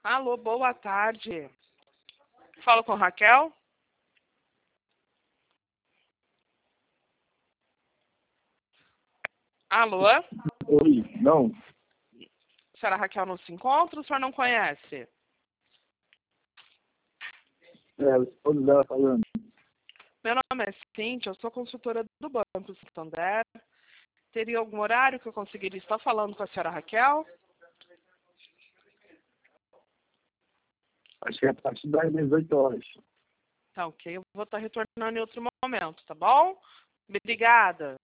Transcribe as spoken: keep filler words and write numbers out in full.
Alô, boa tarde. Falo com Raquel. Alô? Oi, não. A senhora Raquel não se encontra, o senhor não conhece? É, o esposo dela falando. Meu nome é Cíntia, eu sou consultora do Banco Santander. Teria algum horário que eu conseguiria estar falando com a senhora Raquel? Acho que é a partir das dezoito horas. Tá ok, eu vou estar retornando em outro momento, tá bom? Obrigada.